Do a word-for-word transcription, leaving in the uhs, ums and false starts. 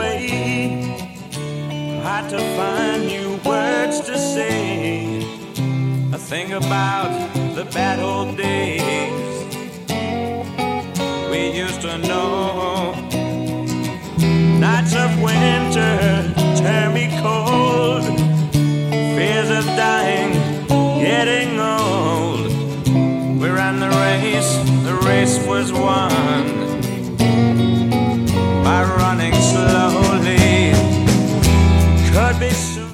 away. Hard to find new words to say. I think about the bad old days we used to know. Nights of winter turn me cold. Fears of dying, getting old. We ran the race, the race was won by running slowly. Could be